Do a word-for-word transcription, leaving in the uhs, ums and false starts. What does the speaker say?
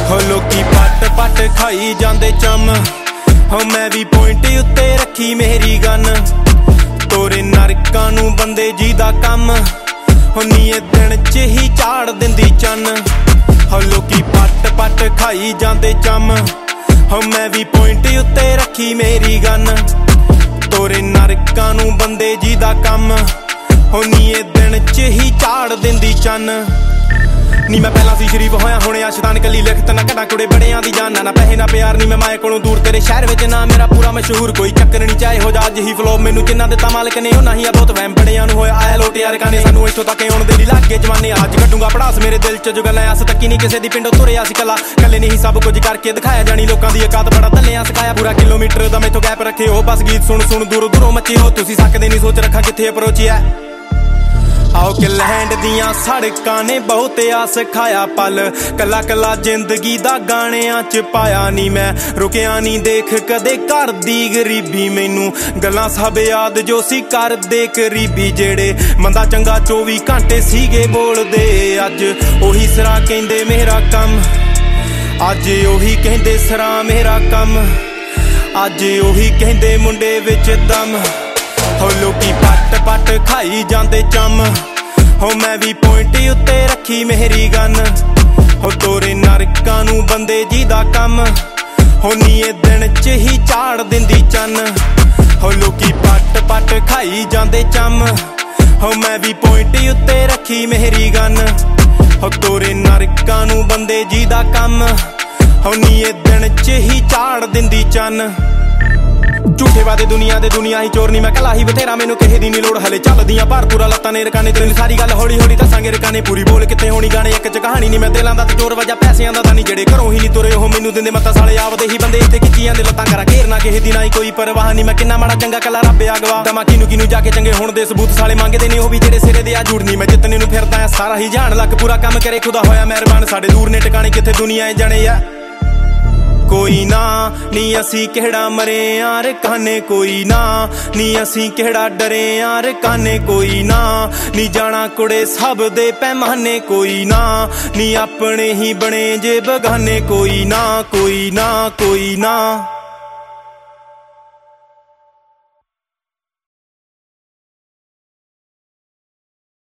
हो लोकी पट पट खाई जांदे चम हो मैं भी पॉइंट उत्ते रखी मेरी गन तोरे नरकां नूं बंदे जी दा कम हो नीए दिन च ही झाड़ दिंदी चन हो लोकी पट पट खाई जांदे चम हो मैं भी पॉइंट उत्ते रखी मेरी गन तोरे नरकां नूं बंदे जी दा कम हो नीए दिन च ही झाड़ दिंदी चन नी मैं पहला सी शरीफ होया हुणे आशतान कली लिखत ना कड़ा कुड़े बड़ियां दी जान ना पैसे ना प्यार नी मैं माए कोलों दूर तेरे शहर विच ना मेरा पूरा मशहूर कोई चक्कर नहीं चाहे हो जा अज ही फ्लो मैनू जिन्ना दिता मालिक ने उन्ना ही बहुत वहम बड़ियां नूं होया आया लोट यार काने सानू इत्थों तक आउण दे ली लागे जवाने अज कड्डूंगा पड़ास मेरे दिल च जो गल्लां अस तक्की नहीं किसे दी पिंडों तुरिया सी कला कल्ले नहीं सब कुछ करके दिखाया जानी लोकां दी औकात बड़ा दल्लियां सिखाया पूरा किलोमीटर दा मैथों गैप रखे हो बस गीत सुन सुन दूरों दूरों मचे हो तुसी सकदे नहीं सोच रखा किथे अप्रोच है आओ कि लैंड दियां सड़कां ने बहुत आस खाया पल कला कला जिंदगी दा गाणियां च पाया नी मैं रुकिया नी देख कदे घर दी गरीबी मैनू गल्लां सब याद जो सी कर दे करीबी जेड़े मंदा चंगा चौबी घंटे सीगे बोलदे अज ओही सरा कहंदे मेरा कम अज ओही कहंदे सरा मेरा कम अज ओही कहंदे मुंडे विच दम हो लोकी पट पट खाई जांदे चम हो मैं भी पॉइंट उत्ते रखी मेरी गन हो तोरे नरकां नूं बंदे जी दा कम हो नीए दिन च ही झाड़ दिंदी चन हो लोकी पट पट खाई जांदे चम हो मैं भी पॉइंट उत्ते रखी मेरी गन हो तोरे नरकां नूं बंदे जी दा कम हो नीए दिन च ही झाड़ दिंदी चन झूठे वादे दुनिया दे दुनिया ही चोर नी मैं कला ही बथेरा मैनू किसे दी नी लोड़ हले चलदियां भार पूरा लत्तां ने रकाने तेरी सारी गल हौली हौली दसांगे रकाने पूरी बोल कित्थे होनी गाने इक च कहानी नी मैं दिलां दा ते चोर वजह पैसियां दा नी जेड़े घरों ही नी तुरे ओह मैनू दिंदे मत्ता साले आपदे ही बंदे इत्थे खिच्ची जांदे लत्तां करा घेरना किसे दी ना ही कोई परवाह नी मैं किन्ना माड़ा चंगा कला रब अगवा दमा किनू किनू जाके चंगे होण दे सबूत साले मंगदे नी ओह भी जेड़े सिरे दे आ जुड़नी मैं जितने नू फिरदा आ सारा ही जान लग पूरा काम करे खुदा होया मेहरबान साडे दूर ने टिकाणे कित्थे दुनिया जाने आ कोई ना नी असी केड़ा मरे यार काने कोई ना नी असी केड़ा डरे यार काने कोई ना नी जाना कुड़े सब दे पैमाने कोई ना नी अपने ही बने जे बगाने कोई ना कोई ना कोई ना